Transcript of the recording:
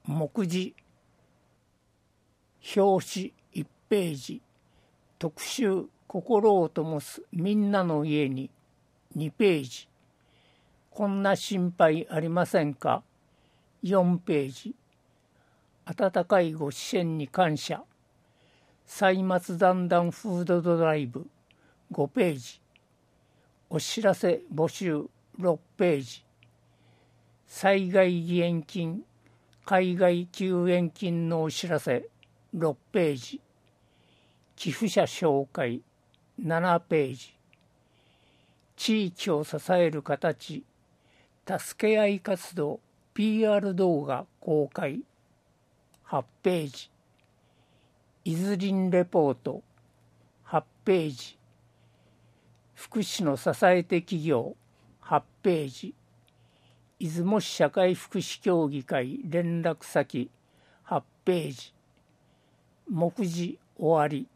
目次表紙1ページ特集心を灯すみんなの家に2ページこんな心配ありませんか4ページ温かいご支援に感謝歳末だんだんフードドライブ5ページお知らせ募集6ページ災害義援金海外救援金のお知らせ6ページ寄付者紹介7ページ地域を支える形助け合い活動 PR 動画公開8ページいずりんレポート8ページ福祉の支えて企業8ページ出雲市社会福祉協議会連絡先8ページ目次終わり